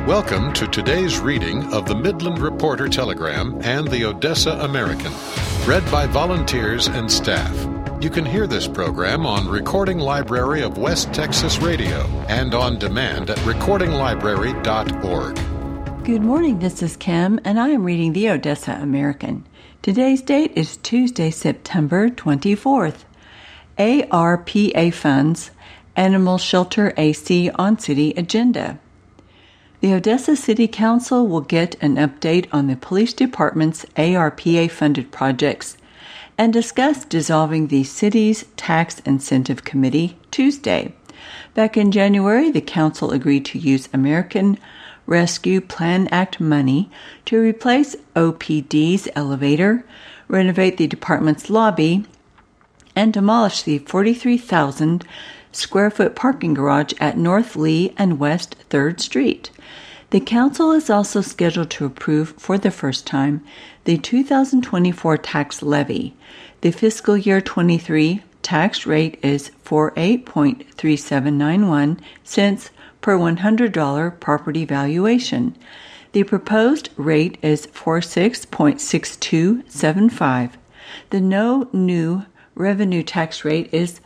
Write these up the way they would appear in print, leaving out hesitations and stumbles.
Welcome to today's reading of the Midland Reporter Telegram and the Odessa American, read by volunteers and staff. You can hear this program on Recording Library of West Texas Radio and on demand at recordinglibrary.org. Good morning, this is Kim, and I am reading the Odessa American. Today's date is Tuesday, September 24th. ARPA funds, Animal Shelter AC on City Agenda. The Odessa City Council will get an update on the police department's ARPA-funded projects and discuss dissolving the city's Tax Incentive Committee Tuesday. Back in January, the council agreed to use American Rescue Plan Act money to replace OPD's elevator, renovate the department's lobby, and demolish the 43,000 square foot parking garage at North Lee and West 3rd Street. The council is also scheduled to approve for the first time the 2024 tax levy. The fiscal year 23 tax rate is 48.3791 cents per $100 property valuation. The proposed rate is 46.6275. The no new revenue tax rate is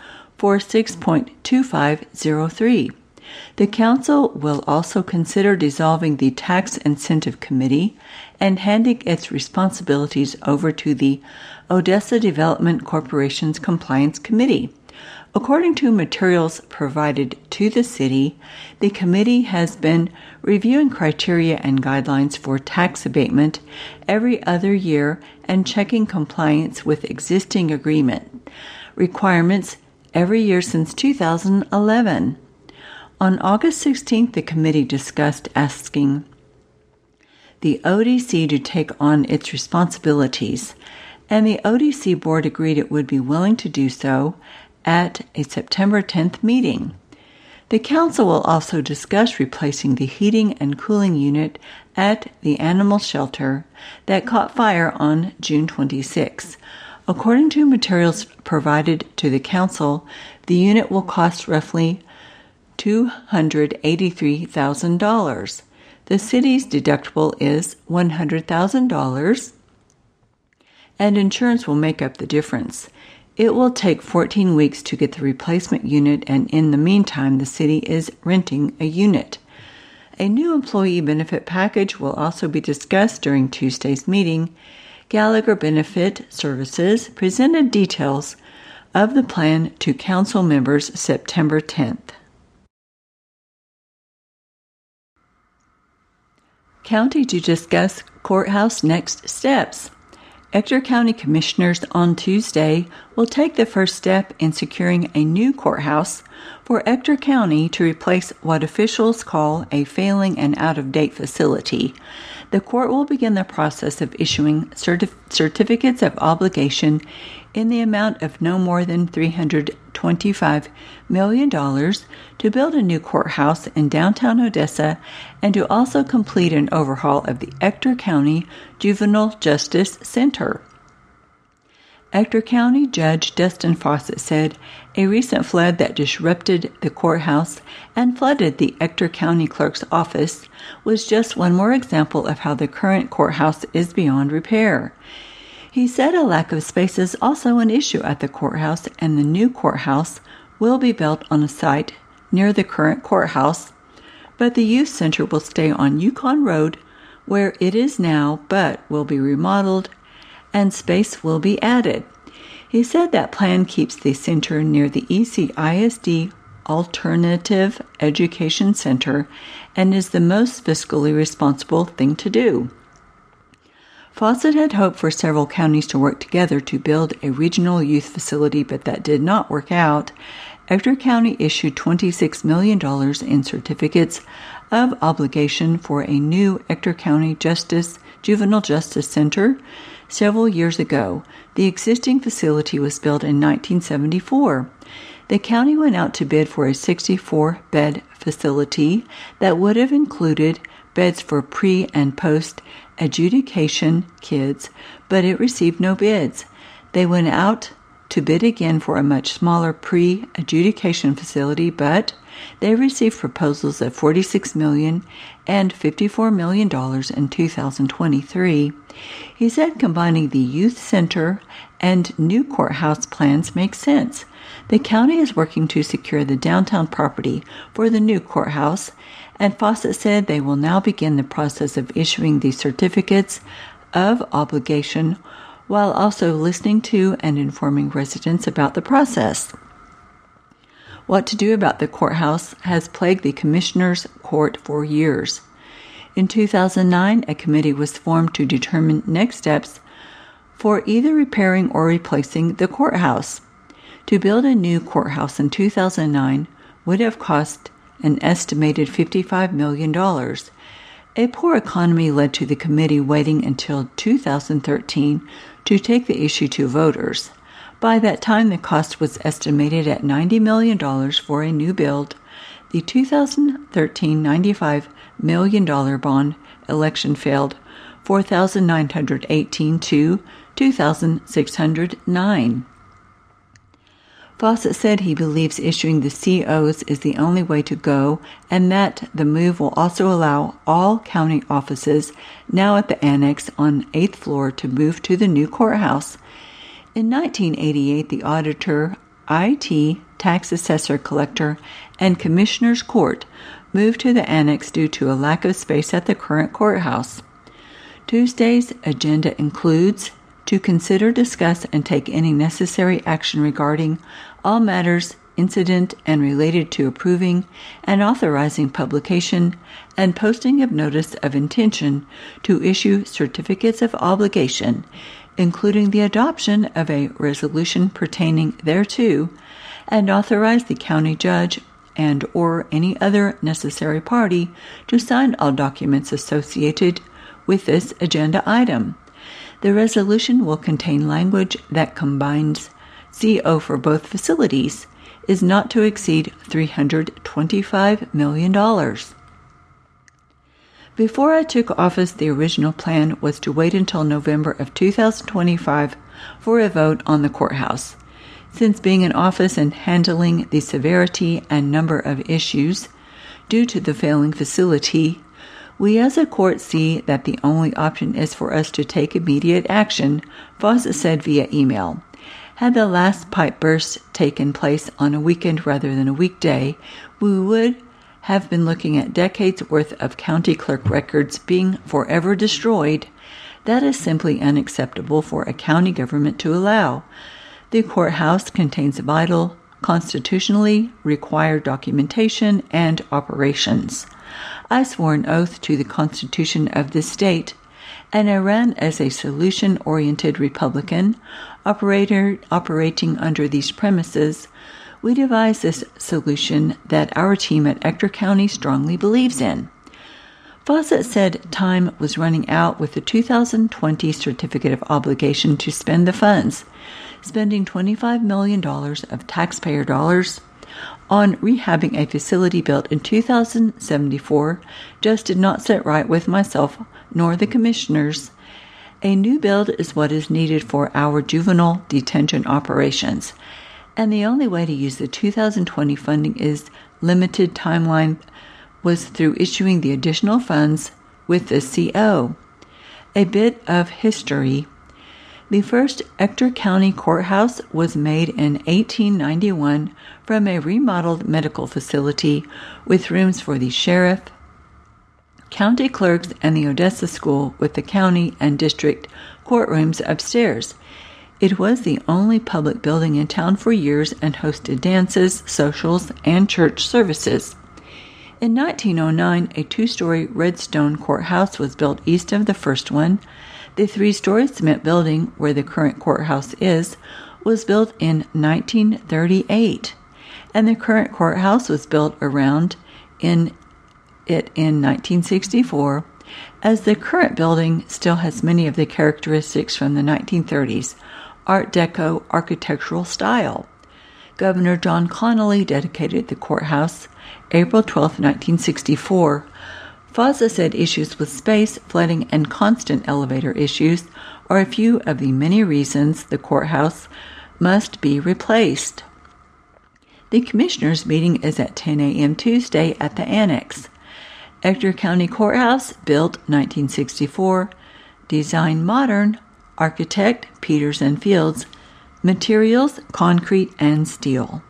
46.2503. The council will also consider dissolving the Tax Incentive Committee and handing its responsibilities over to the Odessa Development Corporation's Compliance Committee. According to materials provided to the city, the committee has been reviewing criteria and guidelines for tax abatement every other year and checking compliance with existing agreement requirements every year since 2011. On August 16th, the committee discussed asking the ODC to take on its responsibilities, and the ODC board agreed it would be willing to do so at a September 10th meeting. The council will also discuss replacing the heating and cooling unit at the animal shelter that caught fire on June 26. According to materials provided to the council, the unit will cost roughly $283,000. The city's deductible is $100,000, and insurance will make up the difference. It will take 14 weeks to get the replacement unit, and in the meantime, the city is renting a unit. A new employee benefit package will also be discussed during Tuesday's meeting. Gallagher Benefit Services presented details of the plan to council members September 10th. County to discuss courthouse next steps. Ector County Commissioners on Tuesday will take the first step in securing a new courthouse for Ector County to replace what officials call a failing and out-of-date facility. The court will begin the process of issuing certificates of obligation in the amount of no more than $325 million to build a new courthouse in downtown Odessa and to also complete an overhaul of the Ector County Juvenile Justice Center. Ector County Judge Dustin Fawcett said a recent flood that disrupted the courthouse and flooded the Ector County Clerk's office was just one more example of how the current courthouse is beyond repair. He said a lack of space is also an issue at the courthouse, and the new courthouse will be built on a site near the current courthouse, but the youth center will stay on Yukon Road where it is now, but will be remodeled and space will be added. He said that plan keeps the center near the ECISD Alternative Education Center and is the most fiscally responsible thing to do. Fawcett had hoped for several counties to work together to build a regional youth facility, but that did not work out. Ector County issued $26 million in certificates of obligation for a new Ector County Juvenile Justice Center several years ago. The existing facility was built in 1974. The county went out to bid for a 64-bed facility that would have included beds for pre- and post-adjudication kids, but it received no bids. They went out to bid again for a much smaller pre-adjudication facility, but they received proposals of $46 million and $54 million in 2023. He said combining the youth center and new courthouse plans makes sense. The county is working to secure the downtown property for the new courthouse, and Fawcett said they will now begin the process of issuing the certificates of obligation while also listening to and informing residents about the process. What to do about the courthouse has plagued the Commissioner's Court for years. In 2009, a committee was formed to determine next steps for either repairing or replacing the courthouse. To build a new courthouse in 2009 would have cost an estimated $55 million. A poor economy led to the committee waiting until 2013 to take the issue to voters. By that time, the cost was estimated at $90 million for a new build. The 2013 $95 million bond election failed, 4,918 to 2,609. Fawcett said he believes issuing the COs is the only way to go, and that the move will also allow all county offices now at the annex on 8th floor to move to the new courthouse. In 1988, the auditor, IT, tax assessor, collector, and commissioner's court moved to the annex due to a lack of space at the current courthouse. Tuesday's agenda includes to consider, discuss, and take any necessary action regarding all matters incident and related to approving and authorizing publication and posting of notice of intention to issue certificates of obligation, including the adoption of a resolution pertaining thereto, and authorize the county judge and or any other necessary party to sign all documents associated with this agenda item. The resolution will contain language that combines CO for both facilities, is not to exceed $325 million. Before I took office, the original plan was to wait until November of 2025 for a vote on the courthouse. Since being in office and handling the severity and number of issues due to the failing facility, we as a court see that the only option is for us to take immediate action, Fawcett said via email. Had the last pipe burst taken place on a weekend rather than a weekday, we would have been looking at decades worth of county clerk records being forever destroyed. That is simply unacceptable for a county government to allow. The courthouse contains vital, constitutionally required documentation and operations. I swore an oath to the Constitution of this state, and I ran as a solution-oriented Republican, operating under these premises. We devised this solution that our team at Ector County strongly believes in. Fawcett said time was running out with the 2020 Certificate of Obligation to spend the funds. Spending $25 million of taxpayer dollars on rehabbing a facility built in 2074 just did not sit right with myself nor the commissioners. A new build is what is needed for our juvenile detention operations, and the only way to use the 2020 funding is limited timeline was through issuing the additional funds with the CO. A bit of history. The first Ector County Courthouse was made in 1891 from a remodeled medical facility with rooms for the sheriff, county clerks, and the Odessa School with the county and district courtrooms upstairs. It was the only public building in town for years and hosted dances, socials, and church services. In 1909, a two-story red stone courthouse was built east of the first one. The three-story cement building, where the current courthouse is, was built in 1938, and the current courthouse was built around in 1964, as the current building still has many of the characteristics from the 1930s, Art Deco architectural style. Governor John Connolly dedicated the courthouse April 12, 1964. Fawcett said issues with space, flooding, and constant elevator issues are a few of the many reasons the courthouse must be replaced. The Commissioners' meeting is at 10 a.m. Tuesday at the Annex. Ector County Courthouse, built 1964. Design modern. Architect Peters & Fields. Materials concrete and steel.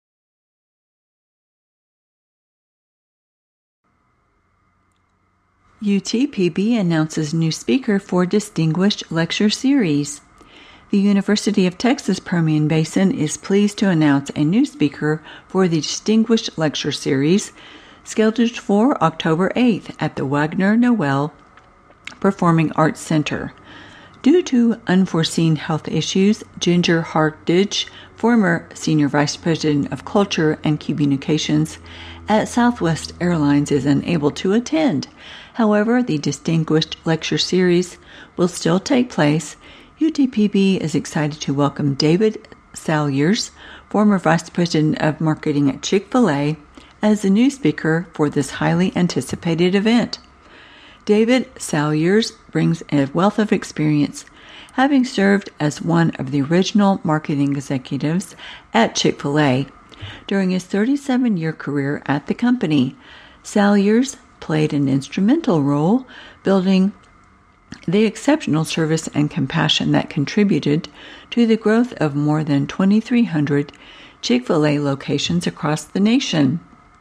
UTPB announces new speaker for Distinguished Lecture Series. The University of Texas Permian Basin is pleased to announce a new speaker for the Distinguished Lecture Series, scheduled for October 8th at the Wagner Noel Performing Arts Center. Due to unforeseen health issues, Ginger Hartridge, former Senior Vice President of Culture and Communications at Southwest Airlines, is unable to attend. However, the Distinguished Lecture Series will still take place. UTPB is excited to welcome David Salyers, former Vice President of Marketing at Chick-fil-A, as the new speaker for this highly anticipated event. David Salyers brings a wealth of experience, having served as one of the original marketing executives at Chick-fil-A. During his 37-year career at the company, Salyers played an instrumental role building the exceptional service and compassion that contributed to the growth of more than 2,300 Chick-fil-A locations across the nation.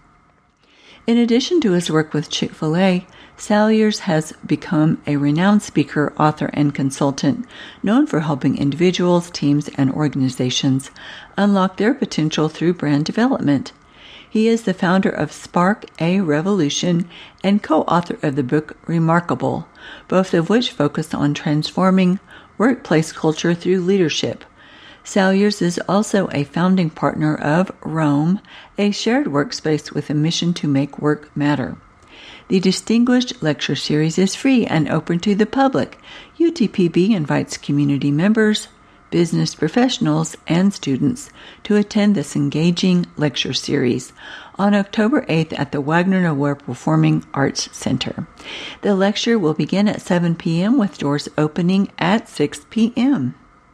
In addition to his work with Chick-fil-A, Salyers has become a renowned speaker, author, and consultant known for helping individuals, teams, and organizations unlock their potential through brand development. He is the founder of Spark a Revolution and co-author of the book Remarkable, both of which focus on transforming workplace culture through leadership. Salyers is also a founding partner of Rome, a shared workspace with a mission to make work matter. The Distinguished Lecture Series is free and open to the public. UTPB invites community members, business professionals, and students to attend this engaging lecture series on October 8th at the Wagner Noel Performing Arts Center. The lecture will begin at 7 p.m. with doors opening at 6 p.m.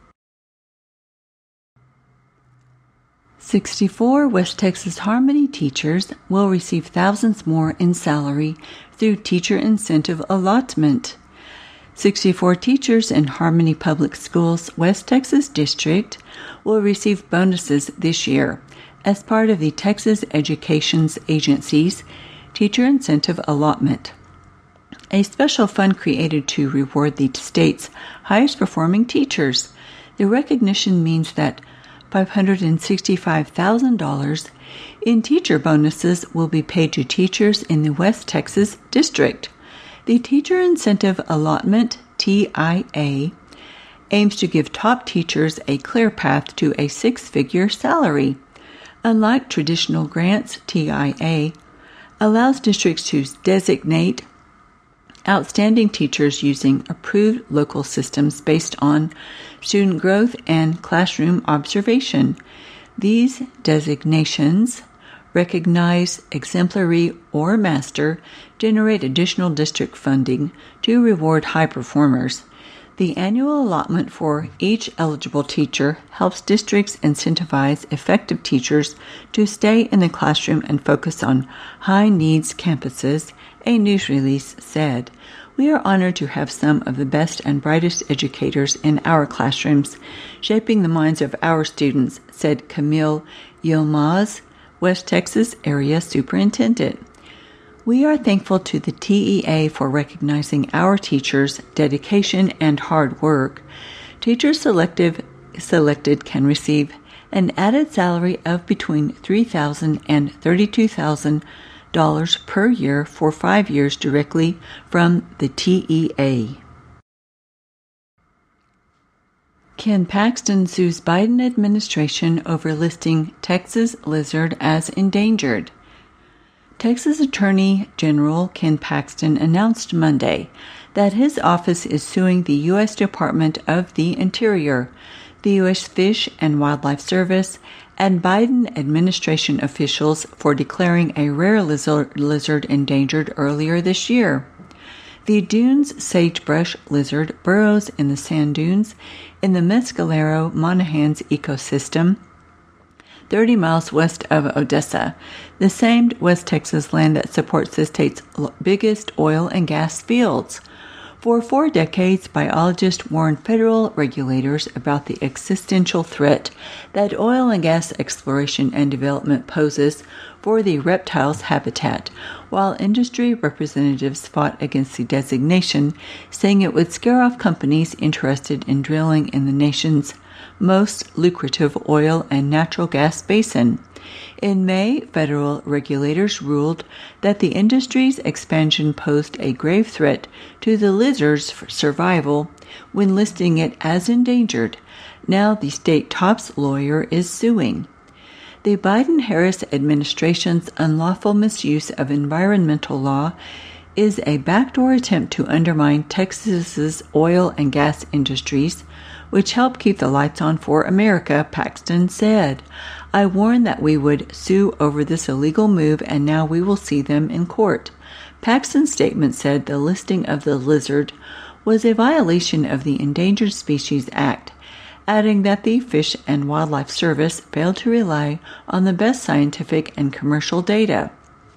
64 West Texas Harmony teachers will receive thousands more in salary through teacher incentive allotment. 64 teachers in Harmony Public Schools West Texas District will receive bonuses this year as part of the Texas Education Agency's Teacher Incentive Allotment, a special fund created to reward the state's highest performing teachers. The recognition means that $565,000 in teacher bonuses will be paid to teachers in the West Texas District. The Teacher Incentive Allotment, TIA, aims to give top teachers a clear path to a six-figure salary. Unlike traditional grants, TIA allows districts to designate outstanding teachers using approved local systems based on student growth and classroom observation. These designations recognize exemplary or master, generate additional district funding to reward high performers. The annual allotment for each eligible teacher helps districts incentivize effective teachers to stay in the classroom and focus on high-needs campuses, a news release said. We are honored to have some of the best and brightest educators in our classrooms, shaping the minds of our students, said Camille Yilmaz, West Texas Area Superintendent. We are thankful to the TEA for recognizing our teachers' dedication and hard work. Teachers selected can receive an added salary of between $3,000 and $32,000 per year for 5 years directly from the TEA. Ken Paxton sues Biden administration over listing Texas lizard as endangered. Texas Attorney General Ken Paxton announced Monday that his office is suing the U.S. Department of the Interior, the U.S. Fish and Wildlife Service, and Biden administration officials for declaring a rare lizard endangered earlier this year. The Dunes sagebrush lizard burrows in the sand dunes in the Mescalero Monahans ecosystem, 30 miles west of Odessa, the same West Texas land that supports the state's biggest oil and gas fields. For 4 decades, biologists warned federal regulators about the existential threat that oil and gas exploration and development poses for the reptile's habitat, while industry representatives fought against the designation, saying it would scare off companies interested in drilling in the nation's most lucrative oil and natural gas basin. In May, federal regulators ruled that the industry's expansion posed a grave threat to the lizard's survival when listing it as endangered. Now the state top's lawyer is suing. The Biden-Harris administration's unlawful misuse of environmental law is a backdoor attempt to undermine Texas's oil and gas industries, which help keep the lights on for America, Paxton said. I warned that we would sue over this illegal move, and now we will see them in court. Paxton's statement said the listing of the lizard was a violation of the Endangered Species Act, adding that the Fish and Wildlife Service failed to rely on the best scientific and commercial data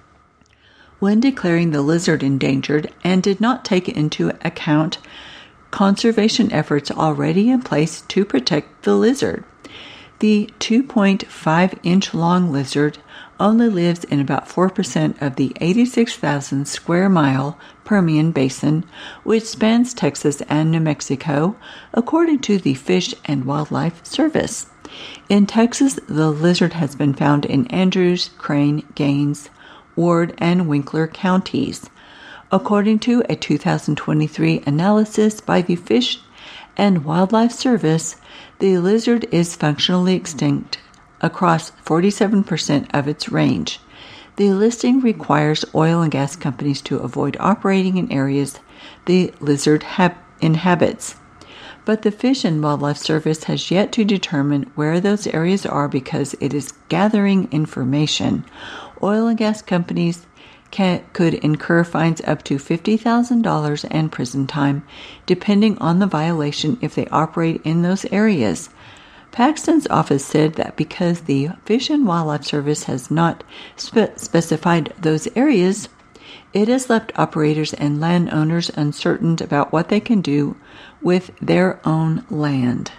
when declaring the lizard endangered and did not take into account conservation efforts already in place to protect the lizard. The 2.5-inch long lizard only lives in about 4% of the 86,000 square mile Permian Basin, which spans Texas and New Mexico, according to the Fish and Wildlife Service. In Texas, the lizard has been found in Andrews, Crane, Gaines, Ward, and Winkler counties. According to a 2023 analysis by the Fish and Wildlife Service, the lizard is functionally extinct across 47% of its range. The listing requires oil and gas companies to avoid operating in areas the lizard inhabits. But the Fish and Wildlife Service has yet to determine where those areas are because it is gathering information. Oil and gas companies could incur fines up to $50,000 and prison time, depending on the violation if they operate in those areas. Paxton's office said that because the Fish and Wildlife Service has not specified those areas, it has left operators and landowners uncertain about what they can do with their own land.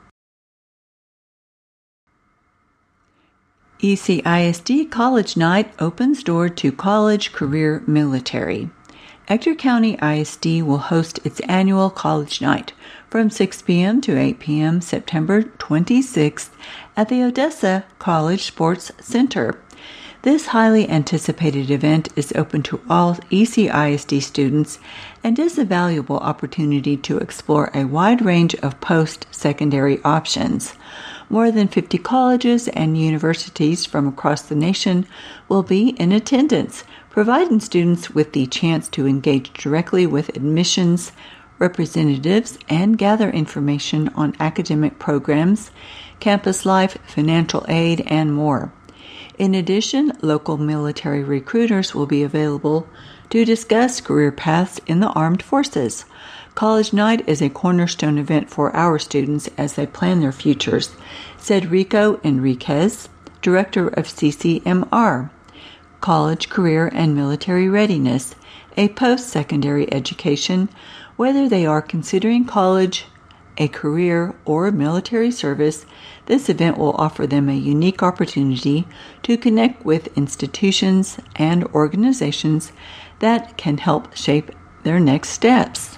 ECISD College Night opens door to college, career, military. Ector County ISD will host its annual College Night from 6 p.m. to 8 p.m. September 26th at the Odessa College Sports Center. This highly anticipated event is open to all ECISD students and is a valuable opportunity to explore a wide range of post-secondary options. More than 50 colleges and universities from across the nation will be in attendance, providing students with the chance to engage directly with admissions representatives and gather information on academic programs, campus life, financial aid, and more. In addition, local military recruiters will be available to discuss career paths in the armed forces. College Night is a cornerstone event for our students as they plan their futures, said Rico Enriquez, director of CCMR, College, Career, and Military Readiness, a post-secondary education, whether they are considering college, a career, or military service. This event will offer them a unique opportunity to connect with institutions and organizations that can help shape their next steps.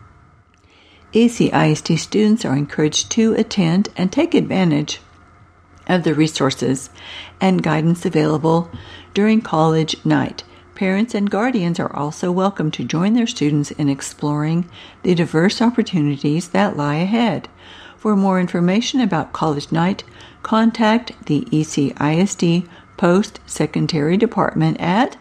ECISD students are encouraged to attend and take advantage of the resources and guidance available during College Night. Parents and guardians are also welcome to join their students in exploring the diverse opportunities that lie ahead. For more information about College Night, contact the ECISD Post-Secondary Department at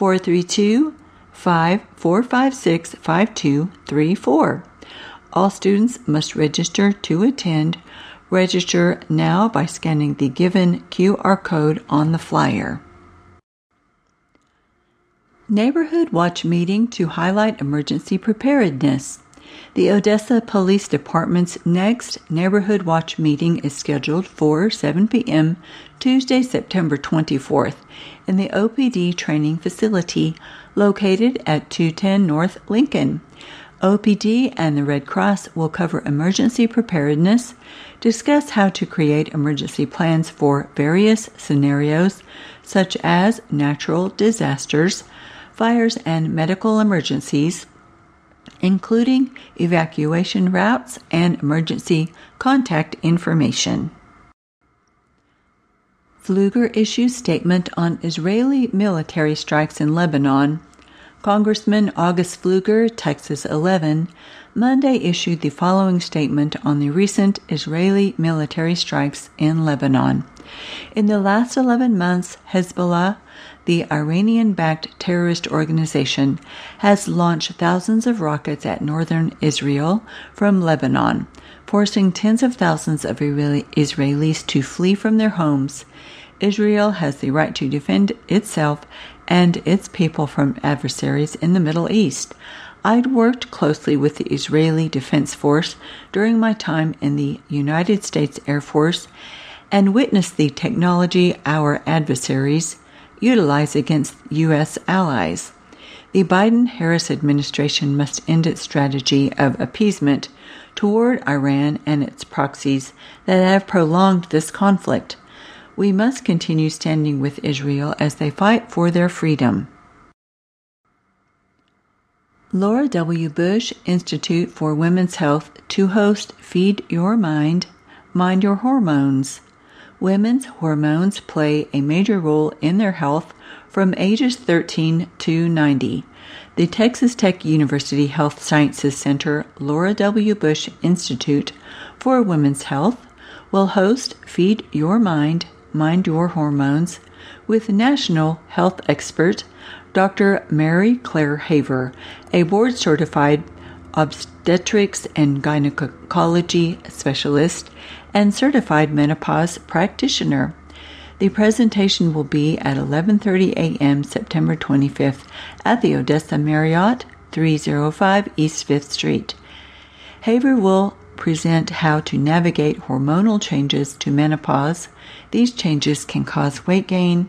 432-5456-5234. All students must register to attend. Register now by scanning the given QR code on the flyer. Neighborhood Watch meeting to highlight emergency preparedness. The Odessa Police Department's next Neighborhood Watch meeting is scheduled for 7 p.m. Tuesday, September 24th in the OPD training facility located at 210 North Lincoln. OPD and the Red Cross will cover emergency preparedness, discuss how to create emergency plans for various scenarios such as natural disasters, fires, and medical emergencies, including evacuation routes and emergency contact information. Pfluger issues statement on Israeli military strikes in Lebanon. Congressman August Pfluger, Texas 11, Monday issued the following statement on the recent Israeli military strikes in Lebanon. In the last 11 months, Hezbollah, the Iranian-backed terrorist organization, has launched thousands of rockets at northern Israel from Lebanon, forcing tens of thousands of Israelis to flee from their homes. Israel has the right to defend itself and its people from adversaries in the Middle East. I'd worked closely with the Israeli Defense Force during my time in the United States Air Force and witnessed the technology our adversaries utilize against U.S. allies. The Biden-Harris administration must end its strategy of appeasement toward Iran and its proxies that have prolonged this conflict. We must continue standing with Israel as they fight for their freedom. Laura W. Bush Institute for Women's Health to host Feed Your Mind, Mind Your Hormones. Women's hormones play a major role in their health from ages 13 to 90. The Texas Tech University Health Sciences Center Laura W. Bush Institute for Women's Health will host Feed Your Mind, Mind Your Hormones with national health expert Dr. Mary Claire Haver, a board-certified obstetrics and gynecology specialist and certified menopause practitioner. The presentation will be at 11:30 a.m. September 25th at the Odessa Marriott, 305 East 5th Street. Haver will present how to navigate hormonal changes to menopause. These changes can cause weight gain,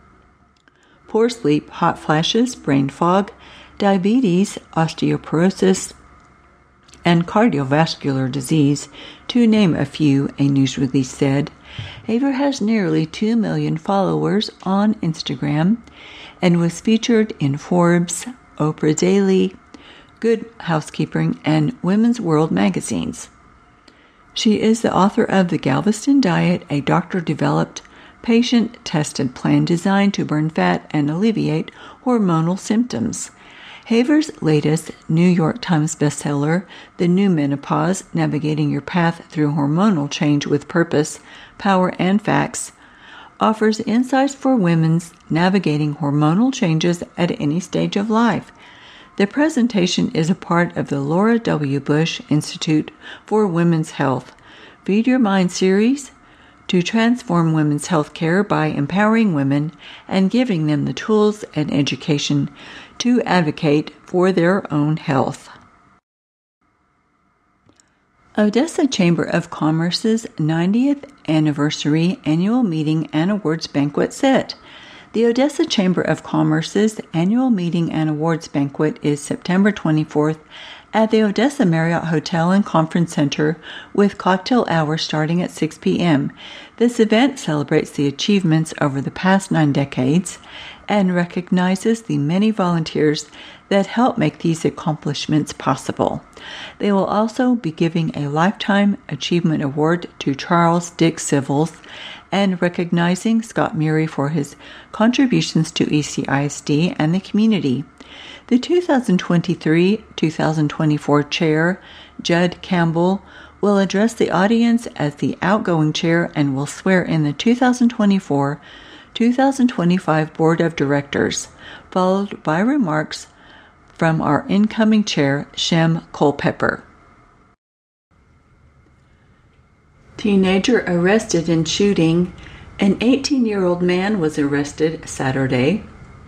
poor sleep, hot flashes, brain fog, diabetes, osteoporosis, and cardiovascular disease, to name a few, a news release said. Haver has nearly 2 million followers on Instagram and was featured in Forbes, Oprah Daily, Good Housekeeping, and Women's World magazines. She is the author of The Galveston Diet, a doctor-developed, patient-tested plan designed to burn fat and alleviate hormonal symptoms. Haver's latest New York Times bestseller, The New Menopause, Navigating Your Path Through Hormonal Change with Purpose, Power, and Facts, offers insights for women's navigating hormonal changes at any stage of life. The presentation is a part of the Laura W. Bush Institute for Women's Health Feed Your Mind series to transform women's health care by empowering women and giving them the tools and education to advocate for their own health. Odessa Chamber of Commerce's 90th anniversary annual meeting and awards banquet set. The Odessa Chamber of Commerce's annual meeting and awards banquet is September 24th at the Odessa Marriott Hotel and Conference Center with cocktail hour starting at 6 p.m. This event celebrates the achievements over the past 9 decades and recognizes the many volunteers that help make these accomplishments possible. They will also be giving a Lifetime Achievement Award to Charles Dick Civils and recognizing Scott Murray for his contributions to ECISD and the community. The 2023-2024 chair, Judd Campbell, will address the audience as the outgoing chair and will swear in the 2024-2025 Board of Directors, followed by remarks from our incoming chair, Shem Culpepper. Teenager arrested in shooting. An 18-year-old man was arrested Saturday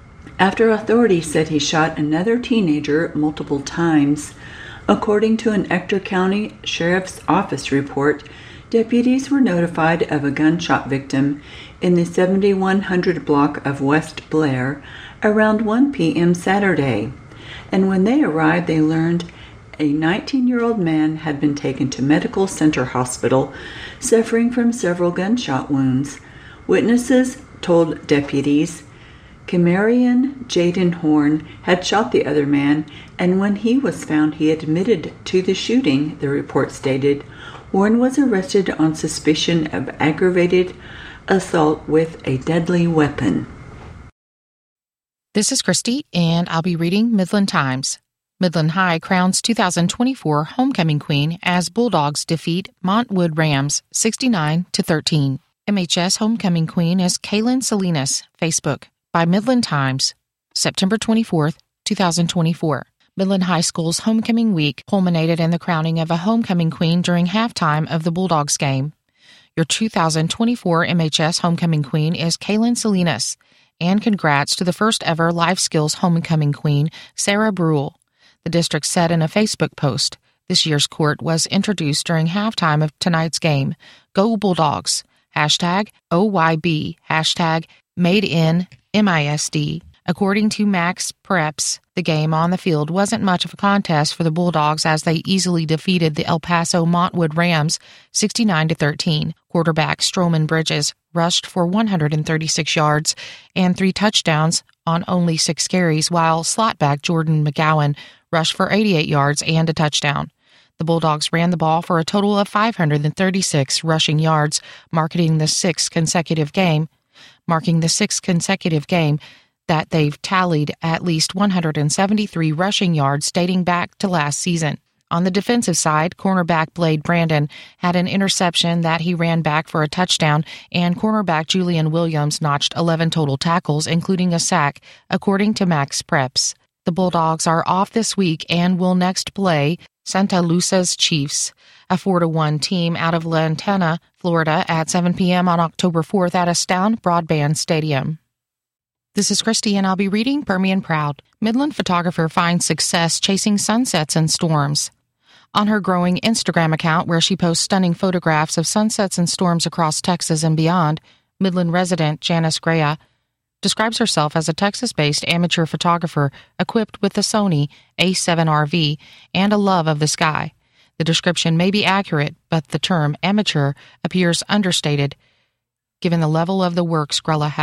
after authorities said he shot another teenager multiple times. According to an Ector County Sheriff's Office report, deputies were notified of a gunshot victim in the 7100 block of West Blair around 1 p.m. Saturday, and when they arrived they learned a 19-year-old man had been taken to Medical Center Hospital, suffering from several gunshot wounds. Witnesses told deputies Camarion Jaden Horn had shot the other man, and when he was found, he admitted to the shooting, the report stated. Horn was arrested on suspicion of aggravated assault with a deadly weapon. This is Christy, and I'll be reading Midland Times. Midland High crowns 2024 homecoming queen as Bulldogs defeat Montwood Rams 69-13. MHS homecoming queen is Kaylin Salinas, Facebook, by Midland Times, September 24th, 2024. Midland High School's homecoming week culminated in the crowning of a homecoming queen during halftime of the Bulldogs game. Your 2024 MHS homecoming queen is Kaylin Salinas, and congrats to the first ever Life Skills homecoming queen, Sarah Brule. The district said in a Facebook post, this year's court was introduced during halftime of tonight's game. Go Bulldogs! #OYB, Made in MISD. According to Max Preps, the game on the field wasn't much of a contest for the Bulldogs as they easily defeated the El Paso Montwood Rams 69-13. Quarterback Stroman Bridges rushed for 136 yards and 3 touchdowns on only 6 carries, while slotback Jordan McGowan rushed for 88 yards and a touchdown. The Bulldogs ran the ball for a total of 536 rushing yards, marking the sixth consecutive game that they've tallied at least 173 rushing yards dating back to last season. On the defensive side, cornerback Blade Brandon had an interception that he ran back for a touchdown, and cornerback Julian Williams notched 11 total tackles, including a sack, according to Max Preps. The Bulldogs are off this week and will next play Santa Lucia's Chiefs, a 4-1 team out of Lantana, Florida, at 7 p.m. on October 4th at Astound Broadband Stadium. This is Christy, and I'll be reading Permian Proud. Midland photographer finds success chasing sunsets and storms. On her growing Instagram account, where she posts stunning photographs of sunsets and storms across Texas and beyond, Midland resident Janice Grea describes herself as a Texas-based amateur photographer equipped with the Sony A7RV and a love of the sky. The description may be accurate, but the term amateur appears understated, given the level of the works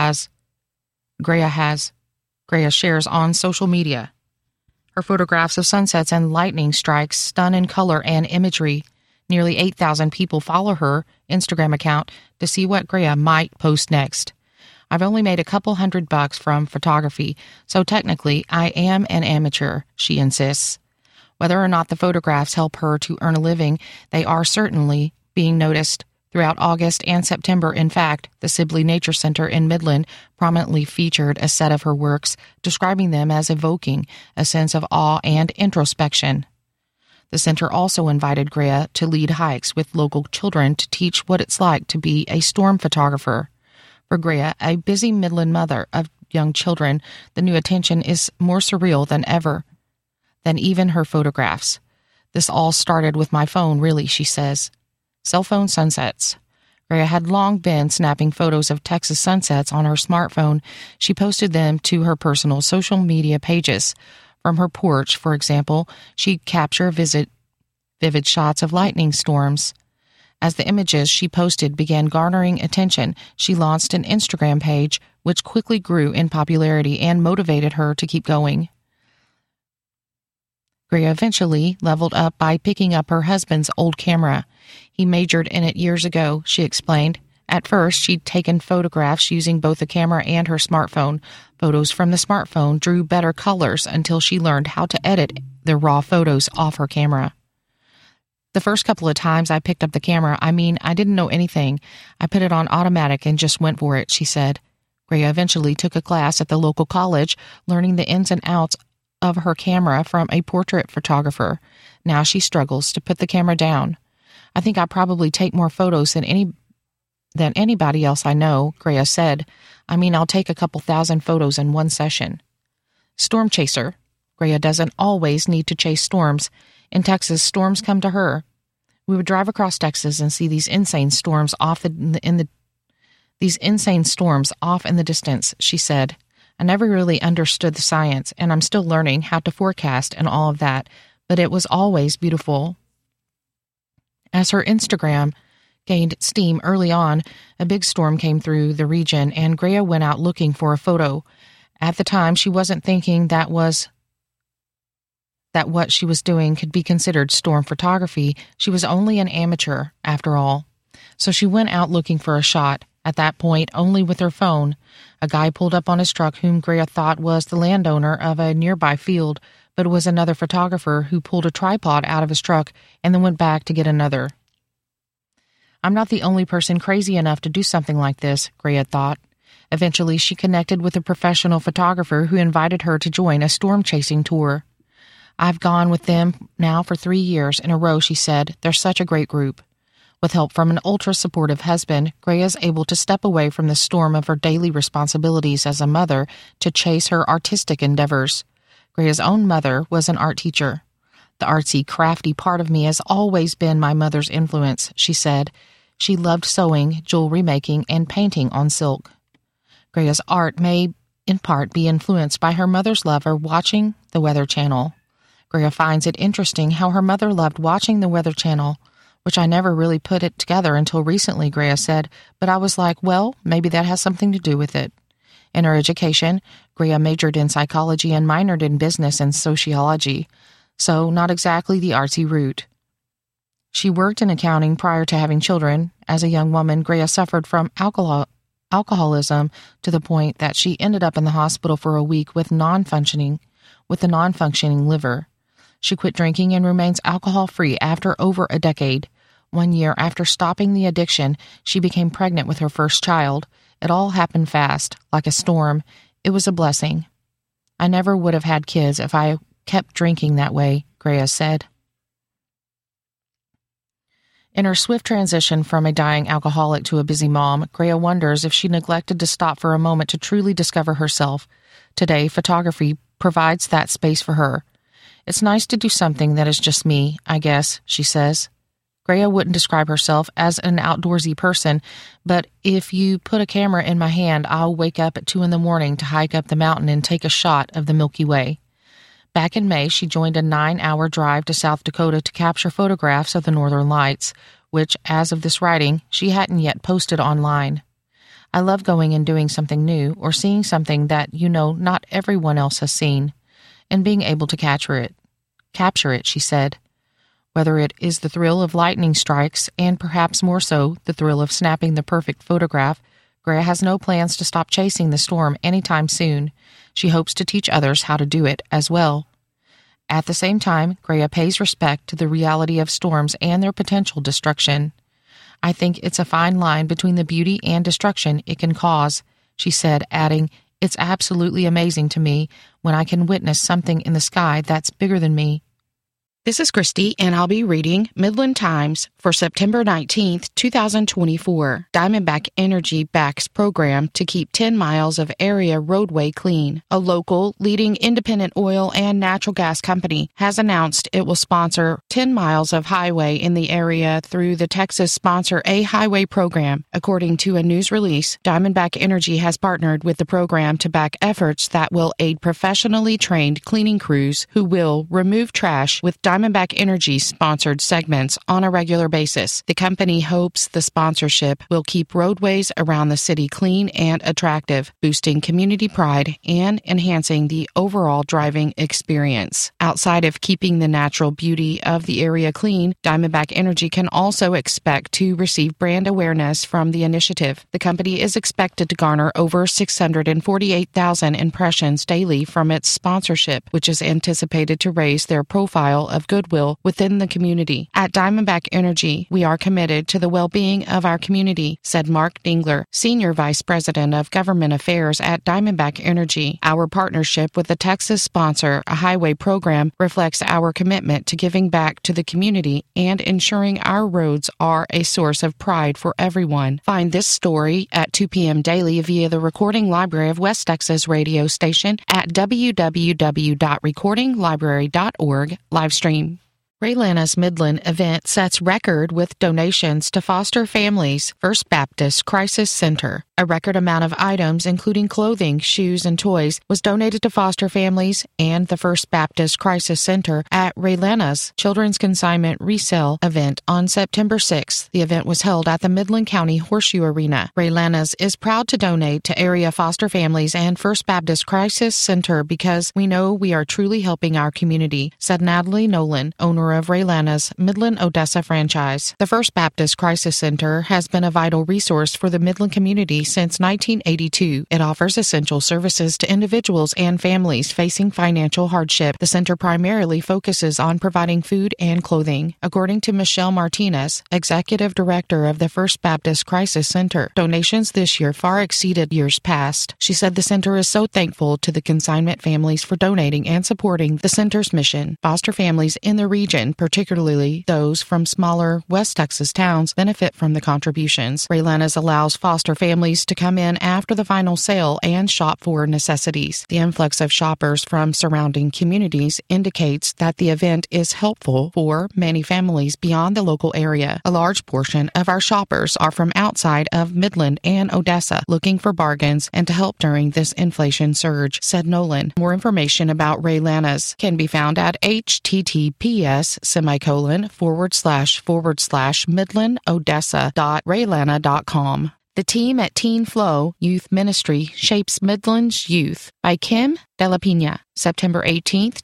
Grea shares on social media. Her photographs of sunsets and lightning strikes stun in color and imagery. Nearly 8,000 people follow her Instagram account to see what Grea might post next. I've only made a couple $100 from photography, so technically I am an amateur, she insists. Whether or not the photographs help her to earn a living, they are certainly being noticed. Throughout August and September, in fact, the Sibley Nature Center in Midland prominently featured a set of her works, describing them as evoking a sense of awe and introspection. The center also invited Grea to lead hikes with local children to teach what it's like to be a storm photographer. For Grea, a busy Midland mother of young children, the new attention is more surreal than ever, than even her photographs. This all started with my phone, really, she says. Cell phone sunsets. Grea had long been snapping photos of Texas sunsets on her smartphone. She posted them to her personal social media pages. From her porch, for example, she'd capture vivid shots of lightning storms. As the images she posted began garnering attention, she launched an Instagram page, which quickly grew in popularity and motivated her to keep going. Grea eventually leveled up by picking up her husband's old camera. He majored in it years ago, she explained. At first, she'd taken photographs using both the camera and her smartphone. Photos from the smartphone drew better colors until she learned how to edit the raw photos off her camera. The first couple of times I picked up the camera, I didn't know anything. I put it on automatic and just went for it, she said. Grea eventually took a class at the local college, learning the ins and outs of her camera from a portrait photographer. Now she struggles to put the camera down. I think I probably take more photos than anybody else I know, Grea said. I'll take a couple thousand photos in one session. Storm chaser. Greya doesn't always need to chase storms. In Texas, storms come to her. We would drive across Texas and see these insane storms off in the distance, she said. I never really understood the science, and I'm still learning how to forecast and all of that, but it was always beautiful. As her Instagram gained steam early on, a big storm came through the region, and Greya went out looking for a photo. At the time, she wasn't thinking that what she was doing could be considered storm photography. She was only an amateur, after all. So she went out looking for a shot, at that point only with her phone. A guy pulled up on his truck whom Greya thought was the landowner of a nearby field, but it was another photographer who pulled a tripod out of his truck and then went back to get another. I'm not the only person crazy enough to do something like this, Greya thought. Eventually, she connected with a professional photographer who invited her to join a storm-chasing tour. I've gone with them now for 3 years in a row, she said. They're such a great group. With help from an ultra-supportive husband, Greya is able to step away from the storm of her daily responsibilities as a mother to chase her artistic endeavors. Greya's own mother was an art teacher. The artsy, crafty part of me has always been my mother's influence, she said. She loved sewing, jewelry making, and painting on silk. Greya's art may, in part, be influenced by her mother's love of watching the Weather Channel. Greya finds it interesting how her mother loved watching the Weather Channel, which I never really put it together until recently, Greya said, but I was like, well, maybe that has something to do with it. In her education, Greya majored in psychology and minored in business and sociology, so not exactly the artsy route. She worked in accounting prior to having children. As a young woman, Greya suffered from alcoholism to the point that she ended up in the hospital for a week with a non-functioning liver. She quit drinking and remains alcohol-free after over a decade. 1 year after stopping the addiction, she became pregnant with her first child. It all happened fast, like a storm. It was a blessing. I never would have had kids if I kept drinking that way, Greya said. In her swift transition from a dying alcoholic to a busy mom, Greya wonders if she neglected to stop for a moment to truly discover herself. Today, photography provides that space for her. It's nice to do something that is just me, I guess, she says. Greya wouldn't describe herself as an outdoorsy person, but if you put a camera in my hand, I'll wake up at 2 a.m. to hike up the mountain and take a shot of the Milky Way. Back in May, she joined a 9-hour drive to South Dakota to capture photographs of the Northern Lights, which, as of this writing, she hadn't yet posted online. I love going and doing something new or seeing something that, not everyone else has seen, and being able to capture it, she said. Whether it is the thrill of lightning strikes, and perhaps more so, the thrill of snapping the perfect photograph, Greya has no plans to stop chasing the storm anytime soon. She hopes to teach others how to do it as well. At the same time, Greya pays respect to the reality of storms and their potential destruction. I think it's a fine line between the beauty and destruction it can cause, she said, adding, it's absolutely amazing to me when I can witness something in the sky that's bigger than me. This is Christy, and I'll be reading Midland Times for September 19th, 2024. Diamondback Energy backs program to keep 10 miles of area roadway clean. A local, leading independent oil and natural gas company has announced it will sponsor 10 miles of highway in the area through the Texas Sponsor a Highway program. According to a news release, Diamondback Energy has partnered with the program to back efforts that will aid professionally trained cleaning crews who will remove trash with Diamondback Energy-sponsored segments on a regular basis. The company hopes the sponsorship will keep roadways around the city clean and attractive, boosting community pride and enhancing the overall driving experience. Outside of keeping the natural beauty of the area clean, Diamondback Energy can also expect to receive brand awareness from the initiative. The company is expected to garner over 648,000 impressions daily from its sponsorship, which is anticipated to raise their profile of of goodwill within the community. At Diamondback Energy, we are committed to the well-being of our community, said Mark Dingler, Senior Vice President of Government Affairs at Diamondback Energy. Our partnership with the Texas Sponsor a Highway program reflects our commitment to giving back to the community and ensuring our roads are a source of pride for everyone. Find this story at 2 p.m. daily via the Recording Library of West Texas radio station at www.recordinglibrary.org livestream. Ray Lana's Midland event sets record with donations to foster families, First Baptist Crisis Center. A record amount of items, including clothing, shoes, and toys, was donated to foster families and the First Baptist Crisis Center at Ray Lana's Children's Consignment Resale event on September 6th. The event was held at the Midland County Horseshoe Arena. Ray Lana's is proud to donate to area foster families and First Baptist Crisis Center because we know we are truly helping our community, said Natalie Nolan, owner of Ray Lana's Midland Odessa franchise. The First Baptist Crisis Center has been a vital resource for the Midland community since 1982. It offers essential services to individuals and families facing financial hardship. The center primarily focuses on providing food and clothing. According to Michelle Martinez, Executive Director of the First Baptist Crisis Center, donations this year far exceeded years past. She said the center is so thankful to the consignment families for donating and supporting the center's mission. Foster families in the region, particularly those from smaller West Texas towns, benefit from the contributions. Ray Lana's allows foster families to come in after the final sale and shop for necessities. The influx of shoppers from surrounding communities indicates that the event is helpful for many families beyond the local area. A large portion of our shoppers are from outside of Midland and Odessa, looking for bargains and to help during this inflation surge, said Nolan. More information about Ray Lana's can be found at https://midlandodessa.raylana.com. The team at Teen Flow Youth Ministry shapes Midland's youth by Kim De La Pina. September 18th,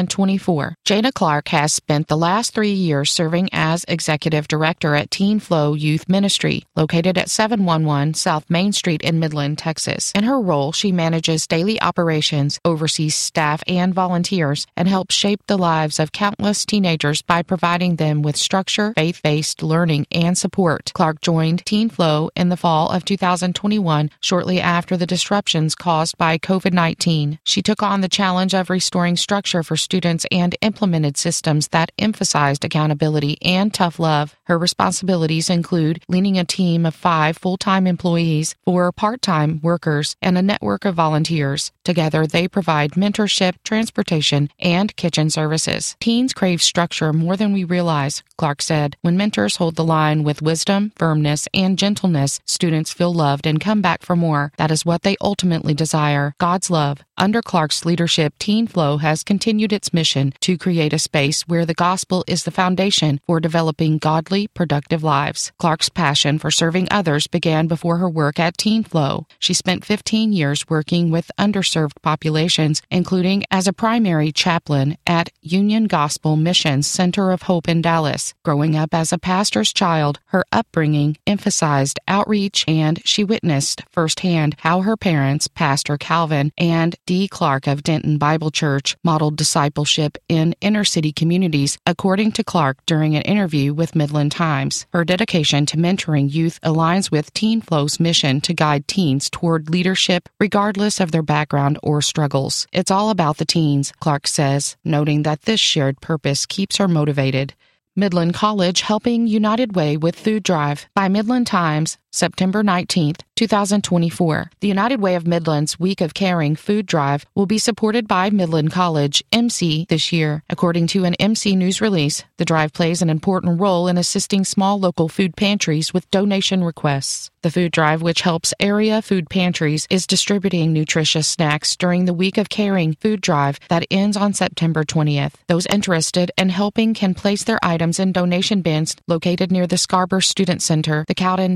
2024. Jana Clark has spent the last 3 years serving as Executive Director at Teen Flow Youth Ministry, located at 711 South Main Street in Midland, Texas. In her role, she manages daily operations, oversees staff and volunteers, and helps shape the lives of countless teenagers by providing them with structure, faith-based learning, and support. Clark joined Teen Flow in the fall of 2021, shortly after the disruptions caused by COVID-19. She took on the challenge of restoring structure for students and implemented systems that emphasized accountability and tough love. Her responsibilities include leading a team of 5 full-time employees, 4 part-time workers, and a network of volunteers. Together, they provide mentorship, transportation, and kitchen services. Teens crave structure more than we realize, Clark said. When mentors hold the line with wisdom, firmness, and gentleness, students feel loved and come back for more. That is what they ultimately desire, God's love. Under Clark's leadership, Teen Flow has continued its mission to create a space where the gospel is the foundation for developing godly, productive lives. Clark's passion for serving others began before her work at Teen Flow. She spent 15 years working with underserved populations, including as a primary chaplain at Union Gospel Missions Center of Hope in Dallas. Growing up as a pastor's child, her upbringing emphasized outreach, and she witnessed firsthand how her parents, Pastor Calvin and D. Clark of Denton Bible Church, modeled discipleship in inner-city communities, according to Clark during an interview with Midland Times. Her dedication to mentoring youth aligns with Teen Flow's mission to guide teens toward leadership regardless of their background or struggles. It's all about the teens, Clark says, noting that this shared purpose keeps her motivated. Midland College helping United Way with Food Drive by Midland Times, September 19th, 2024. The United Way of Midland's Week of Caring food drive will be supported by Midland College, MC, this year. According to an MC news release, the drive plays an important role in assisting small local food pantries with donation requests. The food drive, which helps area food pantries, is distributing nutritious snacks during the Week of Caring food drive that ends on September 20th. Those interested in helping can place their items in donation bins located near the Scarborough Student Center, the Cowden Dining Hall,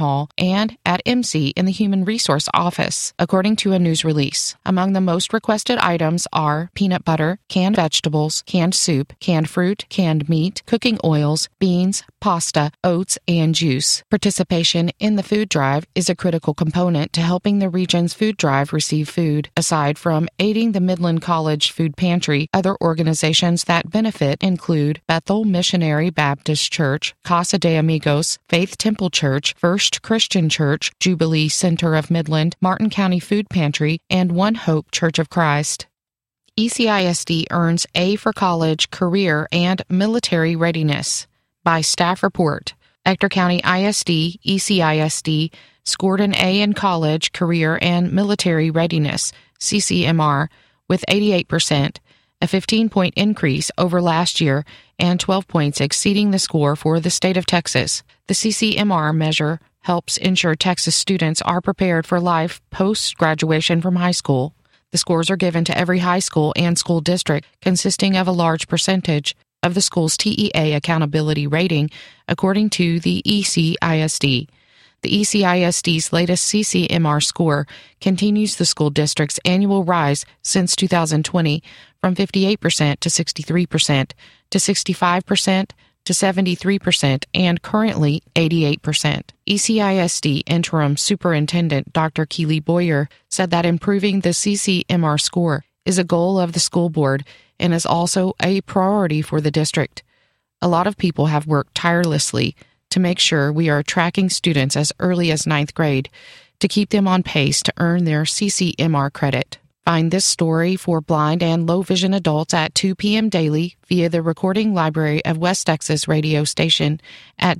Hall and at MC in the Human Resource Office, according to a news release. Among the most requested items are peanut butter, canned vegetables, canned soup, canned fruit, canned meat, cooking oils, beans, pasta, oats, and juice. Participation in the food drive is a critical component to helping the region's food drive receive food. Aside from aiding the Midland College Food Pantry, other organizations that benefit include Bethel Missionary Baptist Church, Casa de Amigos, Faith Temple Church, First Christian Church, Jubilee Center of Midland, Martin County Food Pantry, and One Hope Church of Christ. ECISD earns A for college, career, and military readiness. By staff report, Ector County ISD, ECISD, scored an A in college, career, and military readiness, CCMR, with 88%, a 15-point increase over last year and 12 points exceeding the score for the state of Texas. The CCMR measure helps ensure Texas students are prepared for life post-graduation from high school. The scores are given to every high school and school district, consisting of a large percentage of the school's TEA accountability rating, according to the ECISD. The ECISD's latest CCMR score continues the school district's annual rise since 2020 from 58% to 63% to 65% to 73% and currently 88%. ECISD Interim Superintendent Dr. Keely Boyer said that improving the CCMR score is a goal of the school board and is also a priority for the district. A lot of people have worked tirelessly to make sure we are tracking students as early as 9th grade to keep them on pace to earn their CCMR credit. Find this story for blind and low vision adults at 2 p.m. daily via the Recording Library of West Texas radio station at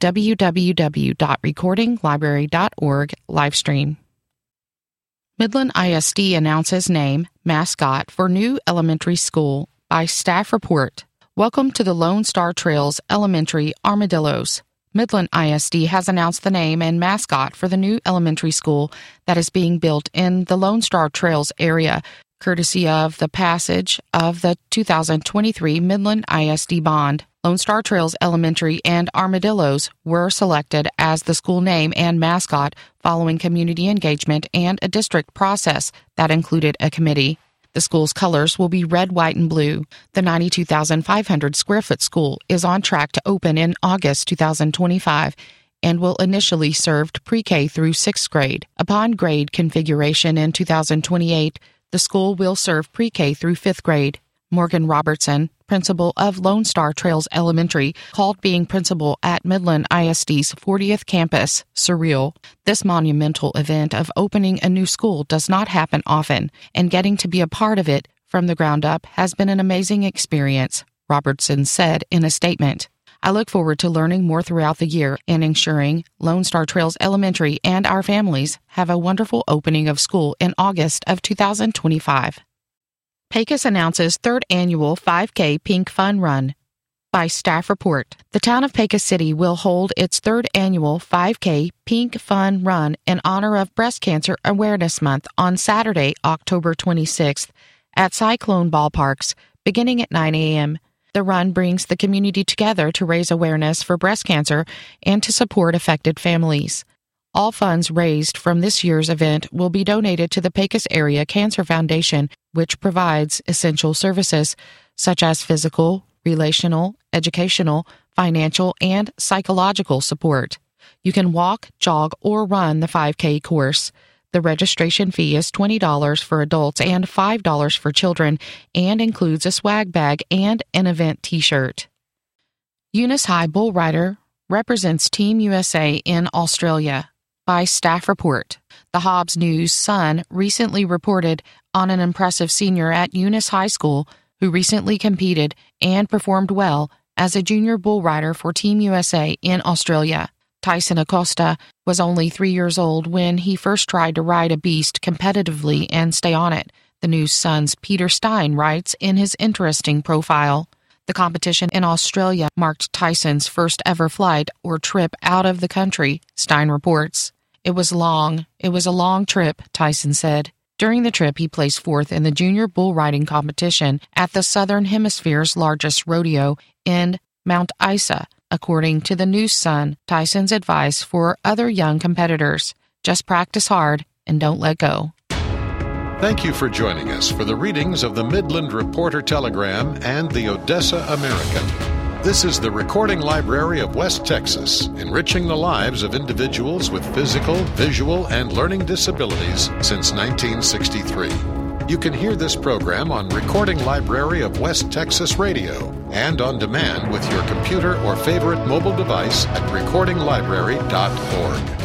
www.recordinglibrary.org livestream. Midland ISD announces name, mascot for new elementary school. By staff report. Welcome to the Lone Star Trails Elementary Armadillos. Midland ISD has announced the name and mascot for the new elementary school that is being built in the Lone Star Trails area, courtesy of the passage of the 2023 Midland ISD bond. Lone Star Trails Elementary and Armadillos were selected as the school name and mascot following community engagement and a district process that included a committee. The school's colors will be red, white, and blue. The 92,500 square foot school is on track to open in August 2025 and will initially serve pre-K through 6th grade. Upon grade configuration in 2028, the school will serve pre-K through 5th grade. Morgan Robertson, principal of Lone Star Trails Elementary, called being principal at Midland ISD's 40th campus surreal. This monumental event of opening a new school does not happen often, and getting to be a part of it from the ground up has been an amazing experience, Robertson said in a statement. I look forward to learning more throughout the year and ensuring Lone Star Trails Elementary and our families have a wonderful opening of school in August of 2025. Pecos announces 3rd annual 5K Pink Fun Run. By staff report, the town of Pecos City will hold its 3rd annual 5K Pink Fun Run in honor of Breast Cancer Awareness Month on Saturday, October 26th at Cyclone Ballparks, beginning at 9 a.m. The run brings the community together to raise awareness for breast cancer and to support affected families. All funds raised from this year's event will be donated to the Pecos Area Cancer Foundation, which provides essential services such as physical, relational, educational, financial, and psychological support. You can walk, jog, or run the 5K course. The registration fee is $20 for adults and $5 for children and includes a swag bag and an event t-shirt. Eunice High Bull Rider represents Team USA in Australia. By staff report, the Hobbs News Sun recently reported on an impressive senior at Eunice High School who recently competed and performed well as a junior bull rider for Team USA in Australia. Tyson Acosta was only 3 years old when he first tried to ride a beast competitively and stay on it, the News Sun's Peter Stein writes in his interesting profile. The competition in Australia marked Tyson's first ever flight or trip out of the country, Stein reports. It was a long trip, Tyson said. During the trip, he placed 4th in the junior bull riding competition at the Southern Hemisphere's largest rodeo in Mount Isa, according to the News Sun, Tyson's advice for other young competitors. Just practice hard and don't let go. Thank you for joining us for the readings of the Midland Reporter Telegram and the Odessa American. This is the Recording Library of West Texas, enriching the lives of individuals with physical, visual, and learning disabilities since 1963. You can hear this program on Recording Library of West Texas Radio and on demand with your computer or favorite mobile device at recordinglibrary.org.